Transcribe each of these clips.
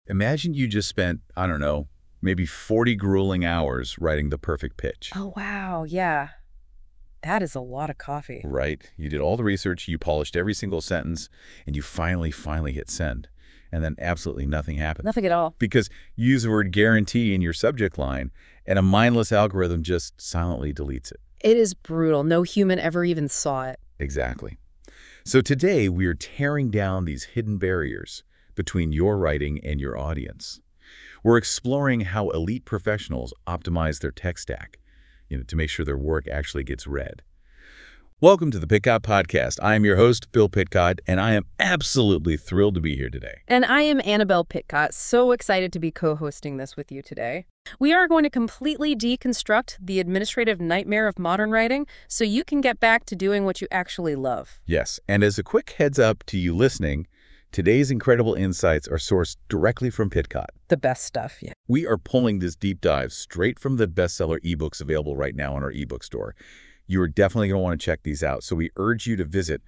Imagine you just spent, I don't know, maybe 40 grueling hours writing the perfect pitch. Oh, wow. Yeah. That is a lot of coffee. Right. You did all the research, you polished every single sentence, and you finally hit send. And then absolutely nothing happened. Nothing at all. Because you use the word guarantee in your subject line, and a mindless algorithm just silently deletes it. It is brutal. No human ever even saw it. Exactly. So today, we are tearing down these hidden barriers between your writing and your audience. We're exploring how elite professionals optimize their tech stack, to make sure their work actually gets read. Welcome to the Pitcott Podcast. I am your host, Bill Pitcott, and I am absolutely thrilled to be here today. And I am Annabelle Pitcott, so excited to be co-hosting this with you today. We are going to completely deconstruct the administrative nightmare of modern writing so you can get back to doing what you actually love. Yes, and as a quick heads up to you listening, today's incredible insights are sourced directly from Pitcott. The best stuff, yeah. We are pulling this deep dive straight from the bestseller ebooks available right now on our ebook store. You are definitely going to want to check these out, so we urge you to visit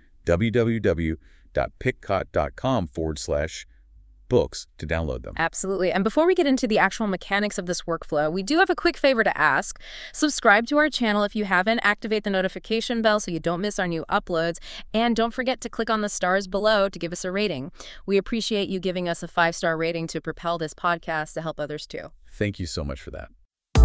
www.pitcott.com/books to download them. Absolutely. And before we get into the actual mechanics of this workflow, we do have a quick favor to ask. Subscribe to our channel if you haven't, activate the notification bell so you don't miss our new uploads, and don't forget to click on the stars below to give us a rating. We appreciate you giving us a 5-star rating to propel this podcast to help others too. Thank you so much for that.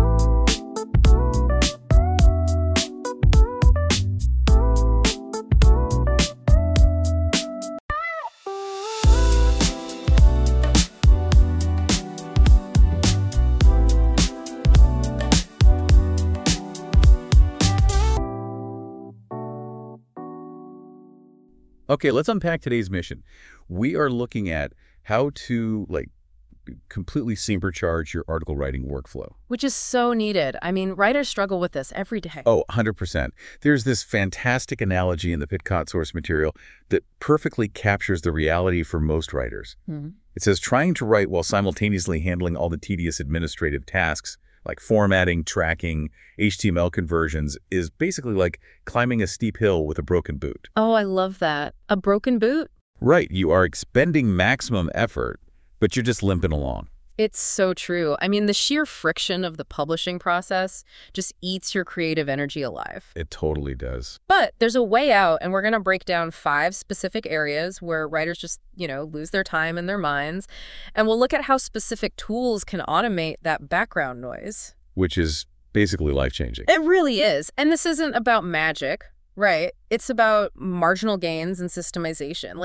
Okay, let's unpack today's mission. We are looking at how to completely supercharge your article writing workflow. Which is so needed. I mean, writers struggle with this every day. Oh, 100%. There's this fantastic analogy in the Pitcott source material that perfectly captures the reality for most writers. Mm-hmm. It says trying to write while simultaneously handling all the tedious administrative tasks like formatting, tracking, HTML conversions is basically like climbing a steep hill with a broken boot. Oh, I love that. A broken boot? Right. You are expending maximum effort, but you're just limping along. It's so true. I mean, the sheer friction of the publishing process just eats your creative energy alive. It totally does. But there's a way out, and we're going to break down 5 specific areas where writers just, lose their time and their minds. And we'll look at how specific tools can automate that background noise. Which is basically life-changing. It really is. And this isn't about magic, right? It's about marginal gains and systemization.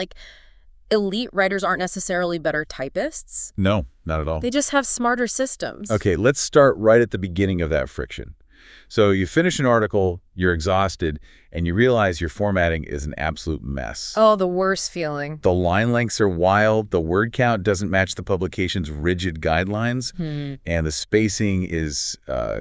Elite writers aren't necessarily better typists. No, not at all. They just have smarter systems. Okay, let's start right at the beginning of that friction. So you finish an article, you're exhausted, and you realize your formatting is an absolute mess. Oh, the worst feeling. The line lengths are wild, the word count doesn't match the publication's rigid guidelines, and the spacing is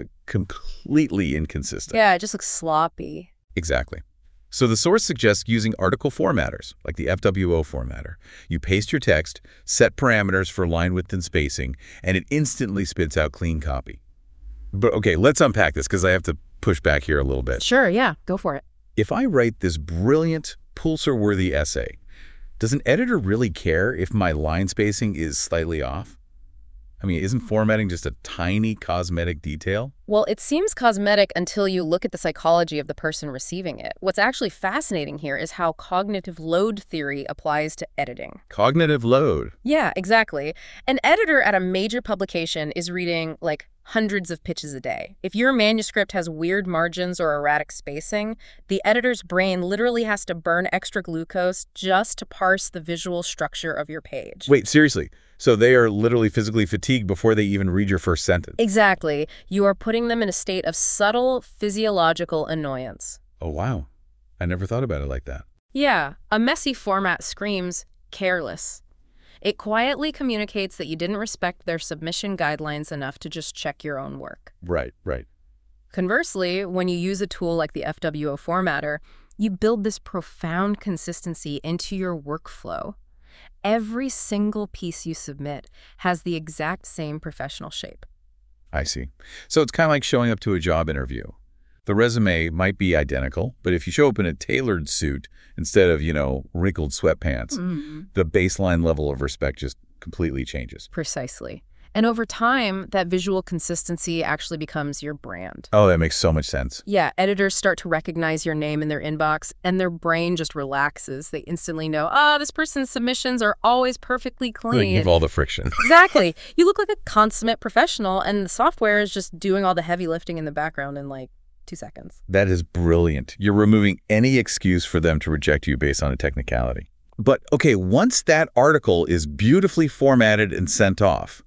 completely inconsistent. Yeah, it just looks sloppy. Exactly. So the source suggests using article formatters, like the FWO formatter. You paste your text, set parameters for line width and spacing, and it instantly spits out clean copy. But okay, let's unpack this because I have to push back here a little bit. Sure, yeah, go for it. If I write this brilliant, Pulitzer-worthy essay, does an editor really care if my line spacing is slightly off? I mean, isn't formatting just a tiny cosmetic detail? Well, it seems cosmetic until you look at the psychology of the person receiving it. What's actually fascinating here is how cognitive load theory applies to editing. Cognitive load? Yeah, exactly. An editor at a major publication is reading, hundreds of pitches a day. If your manuscript has weird margins or erratic spacing, the editor's brain literally has to burn extra glucose just to parse the visual structure of your page. Wait, seriously? So they are literally physically fatigued before they even read your first sentence? Exactly. You are putting them in a state of subtle physiological annoyance. Oh, wow. I never thought about it like that. Yeah, a messy format screams careless. It quietly communicates that you didn't respect their submission guidelines enough to just check your own work. Right. Conversely, when you use a tool like the FWO formatter, you build this profound consistency into your workflow. Every single piece you submit has the exact same professional shape. I see. So it's kind of like showing up to a job interview. The resume might be identical, but if you show up in a tailored suit instead of, wrinkled sweatpants, the baseline level of respect just completely changes. Precisely. And over time, that visual consistency actually becomes your brand. Oh, that makes so much sense. Yeah, editors start to recognize your name in their inbox, and their brain just relaxes. They instantly know, this person's submissions are always perfectly clean. Remove all the friction. Exactly. You look like a consummate professional, and the software is just doing all the heavy lifting in the background in like 2 seconds. That is brilliant. You're removing any excuse for them to reject you based on a technicality. But, okay, once that article is beautifully formatted and sent off,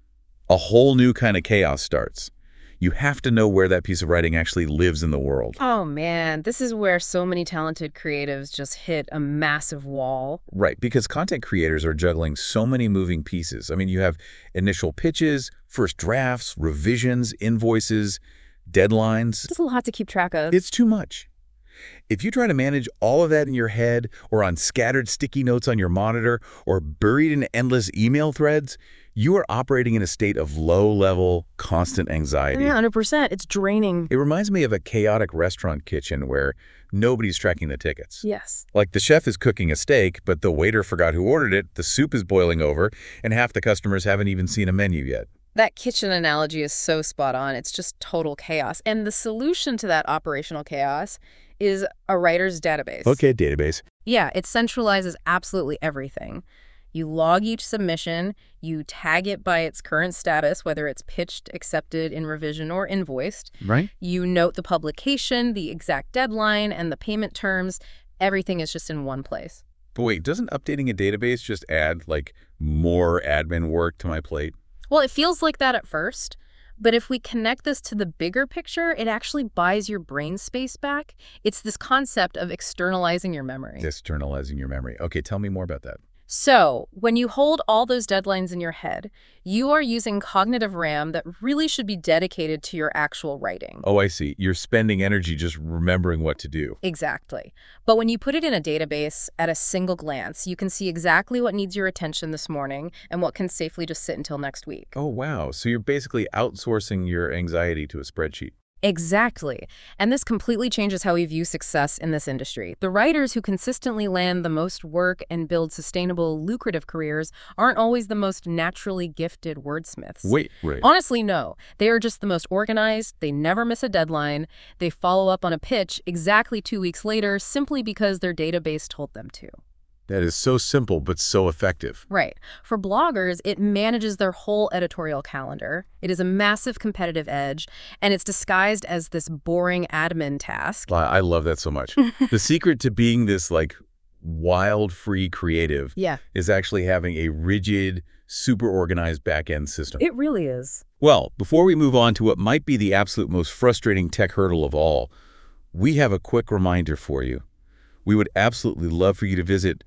a whole new kind of chaos starts. You have to know where that piece of writing actually lives in the world. Oh, man, this is where so many talented creatives just hit a massive wall. Right, because content creators are juggling so many moving pieces. I mean, you have initial pitches, first drafts, revisions, invoices, deadlines. It's a lot to keep track of. It's too much. If you try to manage all of that in your head or on scattered sticky notes on your monitor or buried in endless email threads, you are operating in a state of low-level, constant anxiety. Yeah, 100%. It's draining. It reminds me of a chaotic restaurant kitchen where nobody's tracking the tickets. Yes. Like the chef is cooking a steak, but the waiter forgot who ordered it, the soup is boiling over, and half the customers haven't even seen a menu yet. That kitchen analogy is so spot on. It's just total chaos. And the solution to that operational chaos is a writer's database. Okay, database. Yeah, it centralizes absolutely everything. You log each submission, you tag it by its current status, whether it's pitched, accepted, in revision, or invoiced. Right. You note the publication, the exact deadline, and the payment terms. Everything is just in one place. But wait, doesn't updating a database just add, like, more admin work to my plate? Well, it feels like that at first, but if we connect this to the bigger picture, it actually buys your brain space back. It's this concept of externalizing your memory. Externalizing your memory. Okay, tell me more about that. So, when you hold all those deadlines in your head, you are using cognitive RAM that really should be dedicated to your actual writing. Oh, I see. You're spending energy just remembering what to do. Exactly. But when you put it in a database at a single glance, you can see exactly what needs your attention this morning and what can safely just sit until next week. Oh, wow. So you're basically outsourcing your anxiety to a spreadsheet. Exactly. And this completely changes how we view success in this industry. The writers who consistently land the most work and build sustainable, lucrative careers aren't always the most naturally gifted wordsmiths. Wait. Honestly, no. They are just the most organized, they never miss a deadline, they follow up on a pitch exactly 2 weeks later simply because their database told them to. That is so simple, but so effective. Right. For bloggers, it manages their whole editorial calendar. It is a massive competitive edge, and it's disguised as this boring admin task. I love that so much. The secret to being this, like, wild, free creative is actually having a rigid, super organized back-end system. It really is. Well, before we move on to what might be the absolute most frustrating tech hurdle of all, we have a quick reminder for you. We would absolutely love for you to visit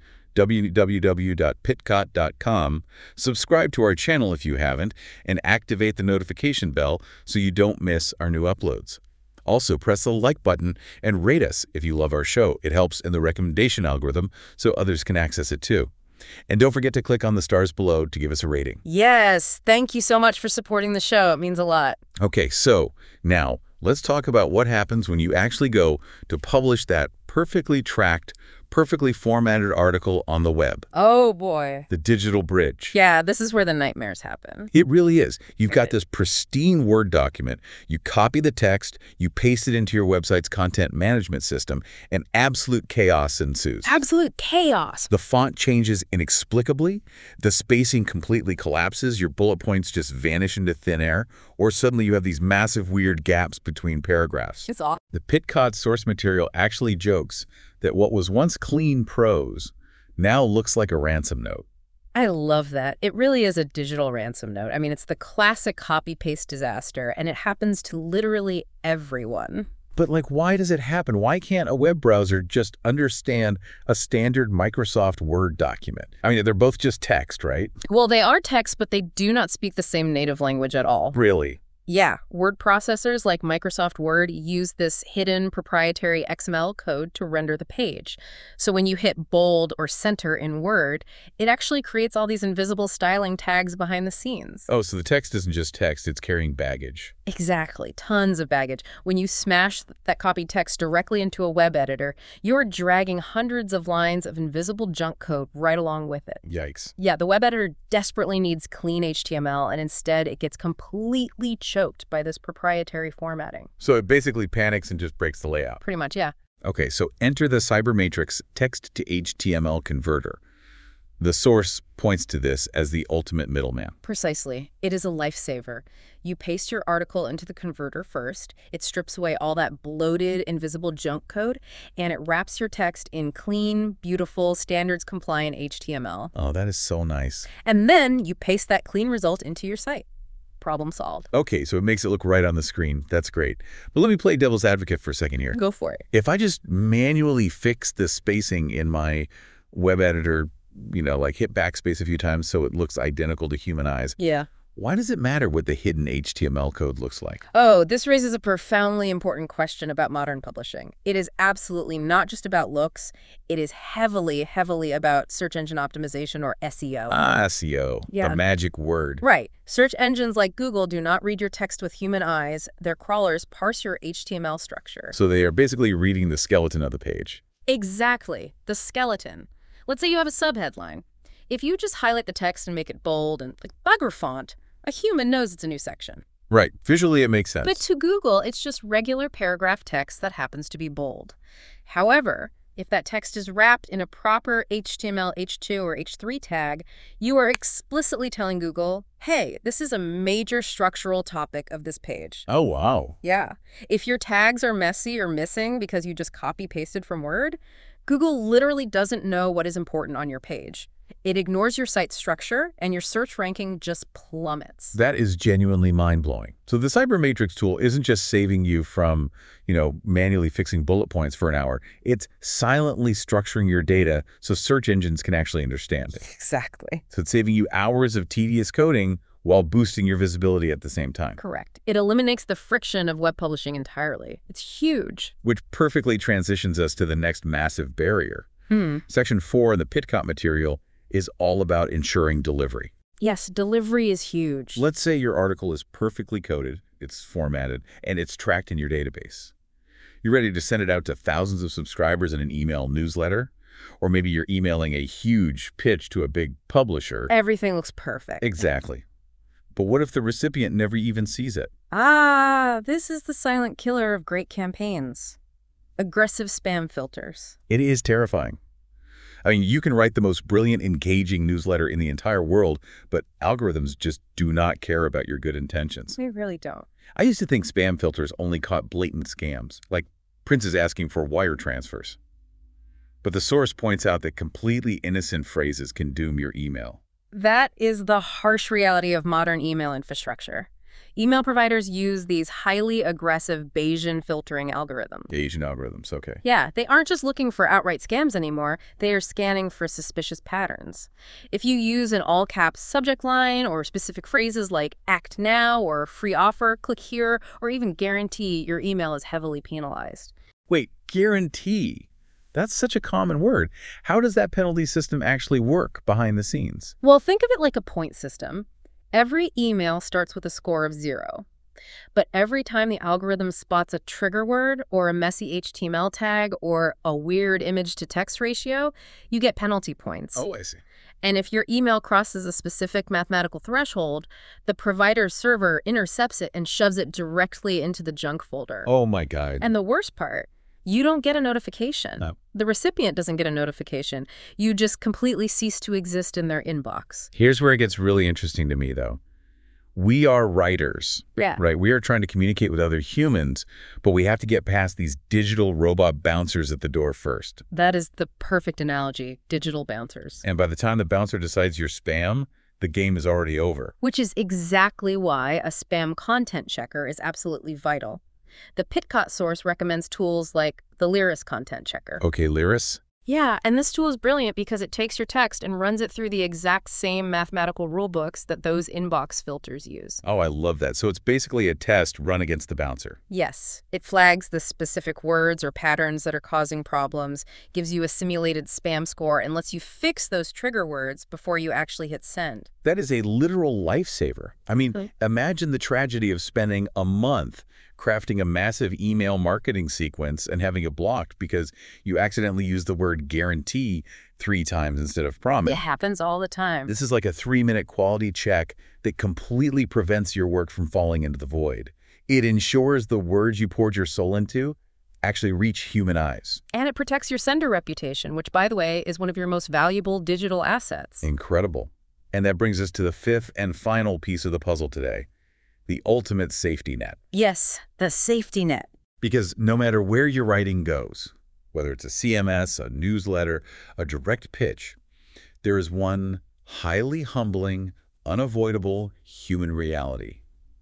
www.pitcot.com, subscribe to our channel if you haven't, and activate the notification bell so you don't miss our new uploads. Also, press the like button and rate us if you love our show. It helps in the recommendation algorithm so others can access it too. And don't forget to click on the stars below to give us a rating. Yes, thank you so much for supporting the show. It means a lot. Okay, so now let's talk about what happens when you actually go to publish that perfectly tracked, perfectly formatted article on the web. Oh, boy. The digital bridge. Yeah, this is where the nightmares happen. It really is. You've got this pristine Word document. You copy the text, you paste it into your website's content management system, and absolute chaos ensues. Absolute chaos. The font changes inexplicably, the spacing completely collapses, your bullet points just vanish into thin air, or suddenly you have these massive weird gaps between paragraphs. It's awful. The Pitcot source material actually jokes that what was once clean prose now looks like a ransom note. I love that. It really is a digital ransom note. I mean, it's the classic copy-paste disaster, and it happens to literally everyone. But, like, why does it happen? Why can't a web browser just understand a standard Microsoft Word document? I mean, they're both just text, right? Well, they are text, but they do not speak the same native language at all. Really? Yeah, word processors like Microsoft Word use this hidden proprietary XML code to render the page. So when you hit bold or center in Word, it actually creates all these invisible styling tags behind the scenes. Oh, so the text isn't just text, it's carrying baggage. Exactly, tons of baggage. When you smash that copied text directly into a web editor, you're dragging hundreds of lines of invisible junk code right along with it. Yikes. Yeah, the web editor desperately needs clean HTML, and instead it gets completely choked by this proprietary formatting. So it basically panics and just breaks the layout. Pretty much, yeah. Okay, so enter the Cybermatrix text-to-HTML converter. The source points to this as the ultimate middleman. Precisely. It is a lifesaver. You paste your article into the converter first. It strips away all that bloated, invisible junk code, and it wraps your text in clean, beautiful, standards-compliant HTML. Oh, that is so nice. And then you paste that clean result into your site. Problem solved. Okay, so it makes it look right on the screen. That's great. But let me play devil's advocate for a second here. Go for it. If I just manually fix the spacing in my web editor, like hit backspace a few times so it looks identical to human eyes, Yeah. why does it matter what the hidden HTML code looks like? Oh, this raises a profoundly important question about modern publishing. It is absolutely not just about looks. It is heavily, heavily about search engine optimization, or SEO. SEO, Yeah. the magic word. Right. Search engines like Google do not read your text with human eyes. Their crawlers parse your HTML structure. So they are basically reading the skeleton of the page. Exactly. The skeleton. Let's say you have a subheadline. If you just highlight the text and make it bold and like bugger font, a human knows it's a new section. Right. Visually, it makes sense. But to Google, it's just regular paragraph text that happens to be bold. However, if that text is wrapped in a proper HTML H2 or H3 tag, you are explicitly telling Google, hey, this is a major structural topic of this page. Oh, wow. Yeah. If your tags are messy or missing because you just copy-pasted from Word, Google literally doesn't know what is important on your page. It ignores your site's structure, and your search ranking just plummets. That is genuinely mind-blowing. So the Cybermatrix tool isn't just saving you from, manually fixing bullet points for an hour. It's silently structuring your data so search engines can actually understand it. Exactly. So it's saving you hours of tedious coding while boosting your visibility at the same time. Correct. It eliminates the friction of web publishing entirely. It's huge. Which perfectly transitions us to the next massive barrier. Section 4 in the Pitcott material is all about ensuring delivery. Yes, delivery is huge. Let's say your article is perfectly coded, it's formatted, and it's tracked in your database. You're ready to send it out to thousands of subscribers in an email newsletter, or maybe you're emailing a huge pitch to a big publisher. Everything looks perfect. Exactly. But what if the recipient never even sees it? This is the silent killer of great campaigns. Aggressive spam filters. It is terrifying. I mean, you can write the most brilliant, engaging newsletter in the entire world, but algorithms just do not care about your good intentions. We really don't. I used to think spam filters only caught blatant scams, like princes asking for wire transfers. But the source points out that completely innocent phrases can doom your email. That is the harsh reality of modern email infrastructure. Email providers use these highly aggressive Bayesian filtering algorithms. Bayesian algorithms, okay. Yeah, they aren't just looking for outright scams anymore. They are scanning for suspicious patterns. If you use an all-caps subject line or specific phrases like act now or free offer, click here, or even guarantee, your email is heavily penalized. Wait, guarantee? That's such a common word. How does that penalty system actually work behind the scenes? Well, think of it like a point system. Every email starts with a score of 0. But every time the algorithm spots a trigger word or a messy HTML tag or a weird image-to-text ratio, you get penalty points. Oh, I see. And if your email crosses a specific mathematical threshold, the provider's server intercepts it and shoves it directly into the junk folder. Oh, my God. And the worst part, you don't get a notification. No. The recipient doesn't get a notification. You just completely cease to exist in their inbox. Here's where it gets really interesting to me, though. We are writers, Yeah. right? We are trying to communicate with other humans, but we have to get past these digital robot bouncers at the door first. That is the perfect analogy, digital bouncers. And by the time the bouncer decides you're spam, the game is already over. Which is exactly why a spam content checker is absolutely vital. The Pitcott source recommends tools like the Lyris content checker. Okay, Lyris? Yeah, and this tool is brilliant because it takes your text and runs it through the exact same mathematical rule books that those inbox filters use. Oh, I love that. So it's basically a test run against the bouncer. Yes, it flags the specific words or patterns that are causing problems, gives you a simulated spam score, and lets you fix those trigger words before you actually hit send. That is a literal lifesaver. I mean, imagine the tragedy of spending a month crafting a massive email marketing sequence and having it blocked because you accidentally used the word guarantee 3 times instead of promise. It happens all the time. This is like a 3-minute quality check that completely prevents your work from falling into the void. It ensures the words you poured your soul into actually reach human eyes. And it protects your sender reputation, which, by the way, is one of your most valuable digital assets. Incredible. And that brings us to the 5th and final piece of the puzzle today, the ultimate safety net. Yes, the safety net. Because no matter where your writing goes, whether it's a CMS, a newsletter, a direct pitch, there is one highly humbling, unavoidable human reality: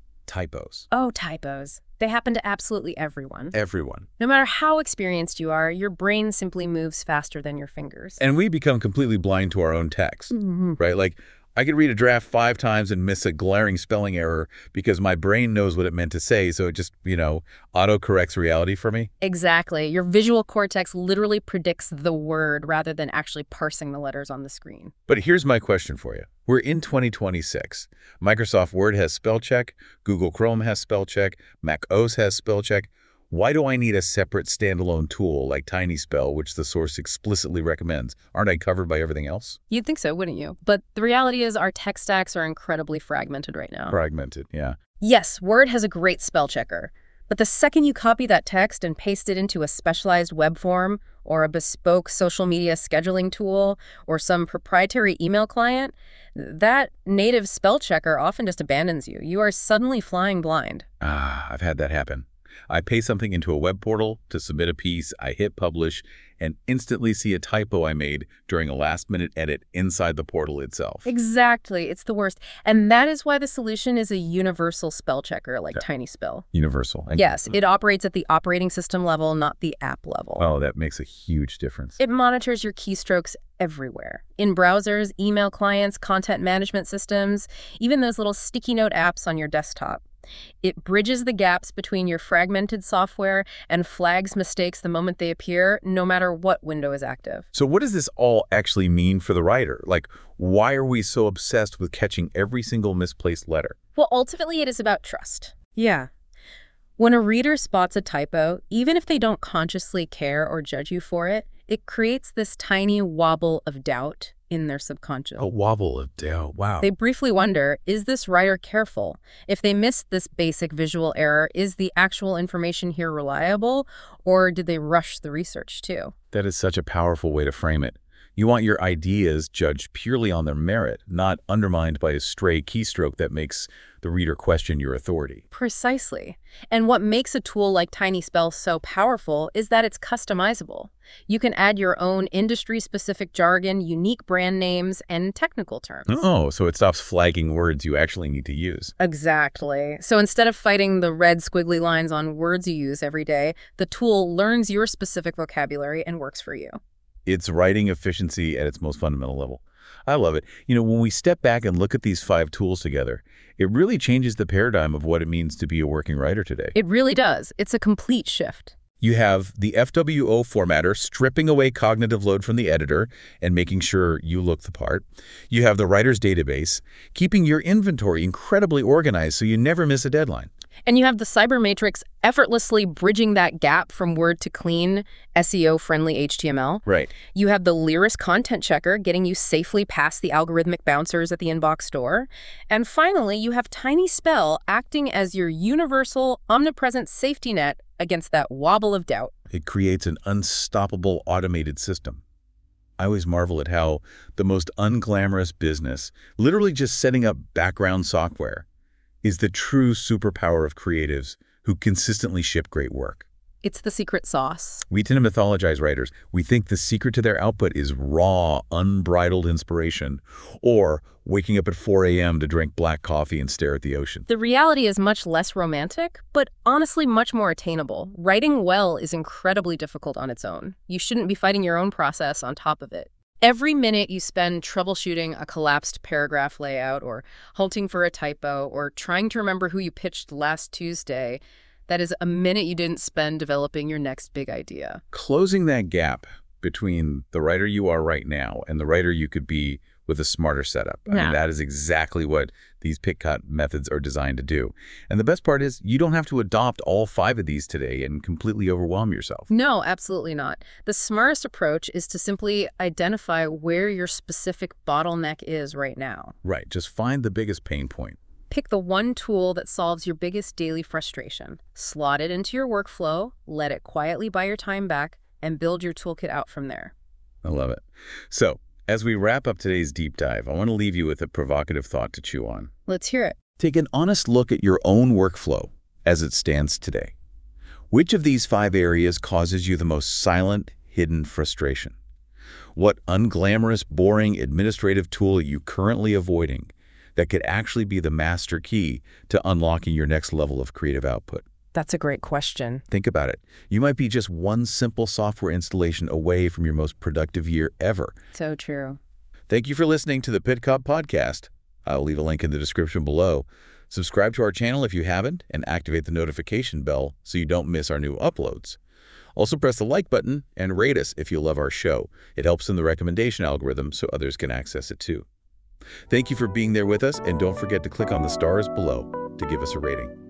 typos. Oh, typos. They happen to absolutely everyone. Everyone. No matter how experienced you are, your brain simply moves faster than your fingers. And we become completely blind to our own text, right? Like, I could read a draft 5 times and miss a glaring spelling error because my brain knows what it meant to say, so it just, auto-corrects reality for me. Exactly. Your visual cortex literally predicts the word rather than actually parsing the letters on the screen. But here's my question for you. We're in 2026. Microsoft Word has spell check, Google Chrome has spell check, Mac OS has spell check. Why do I need a separate standalone tool like TinySpell, which the source explicitly recommends? Aren't I covered by everything else? You'd think so, wouldn't you? But the reality is our tech stacks are incredibly fragmented right now. Fragmented, yeah. Yes, Word has a great spell checker. But the second you copy that text and paste it into a specialized web form or a bespoke social media scheduling tool or some proprietary email client, that native spell checker often just abandons you. You are suddenly flying blind. I've had that happen. I paste something into a web portal to submit a piece, I hit publish, and instantly see a typo I made during a last-minute edit inside the portal itself. Exactly. It's the worst. And that is why the solution is a universal spell checker like TinySpell. Universal. Yes, it operates at the operating system level, not the app level. Oh, that makes a huge difference. It monitors your keystrokes everywhere. In browsers, email clients, content management systems, even those little sticky note apps on your desktop. It bridges the gaps between your fragmented software and flags mistakes the moment they appear, no matter what window is active. So what does this all actually mean for the writer? Like, why are we so obsessed with catching every single misplaced letter? Well, ultimately, it is about trust. Yeah. When a reader spots a typo, even if they don't consciously care or judge you for it, it creates this tiny wobble of doubt in their subconscious. A wobble of doubt, wow. They briefly wonder, is this writer careful? If they missed this basic visual error, is the actual information here reliable, or did they rush the research too? That is such a powerful way to frame it. You want your ideas judged purely on their merit, not undermined by a stray keystroke that makes the reader question your authority. Precisely. And what makes a tool like TinySpell so powerful is that it's customizable. You can add your own industry-specific jargon, unique brand names, and technical terms. Oh, so it stops flagging words you actually need to use. Exactly. So instead of fighting the red squiggly lines on words you use every day, the tool learns your specific vocabulary and works for you. It's writing efficiency at its most fundamental level. I love it. When we step back and look at these 5 tools together, it really changes the paradigm of what it means to be a working writer today. It really does. It's a complete shift. You have the FWO formatter stripping away cognitive load from the editor and making sure you look the part. You have the writer's database, keeping your inventory incredibly organized so you never miss a deadline. And you have the Cybermatrix effortlessly bridging that gap from Word to clean, SEO-friendly HTML. Right. You have the Lyris content checker getting you safely past the algorithmic bouncers at the inbox store. And finally, you have TinySpell acting as your universal, omnipresent safety net against that wobble of doubt. It creates an unstoppable automated system. I always marvel at how the most unglamorous business, literally just setting up background software, is the true superpower of creatives who consistently ship great work. It's the secret sauce. We tend to mythologize writers. We think the secret to their output is raw, unbridled inspiration, or waking up at 4 a.m. to drink black coffee and stare at the ocean. The reality is much less romantic, but honestly much more attainable. Writing well is incredibly difficult on its own. You shouldn't be fighting your own process on top of it. Every minute you spend troubleshooting a collapsed paragraph layout or halting for a typo or trying to remember who you pitched last Tuesday, that is a minute you didn't spend developing your next big idea. Closing that gap between the writer you are right now and the writer you could be with a smarter setup. I mean, that is exactly what these pick-cut methods are designed to do. And the best part is you don't have to adopt all 5 of these today and completely overwhelm yourself. No, absolutely not. The smartest approach is to simply identify where your specific bottleneck is right now. Right. Just find the biggest pain point. Pick the one tool that solves your biggest daily frustration. Slot it into your workflow, let it quietly buy your time back, and build your toolkit out from there. I love it. So, as we wrap up today's deep dive, I want to leave you with a provocative thought to chew on. Let's hear it. Take an honest look at your own workflow as it stands today. Which of these 5 areas causes you the most silent, hidden frustration? What unglamorous, boring administrative tool are you currently avoiding that could actually be the master key to unlocking your next level of creative output? That's a great question. Think about it. You might be just one simple software installation away from your most productive year ever. So true. Thank you for listening to the Pitcop Podcast. I'll leave a link in the description below. Subscribe to our channel if you haven't, and activate the notification bell so you don't miss our new uploads. Also press the like button and rate us if you love our show. It helps in the recommendation algorithm so others can access it too. Thank you for being there with us, and don't forget to click on the stars below to give us a rating.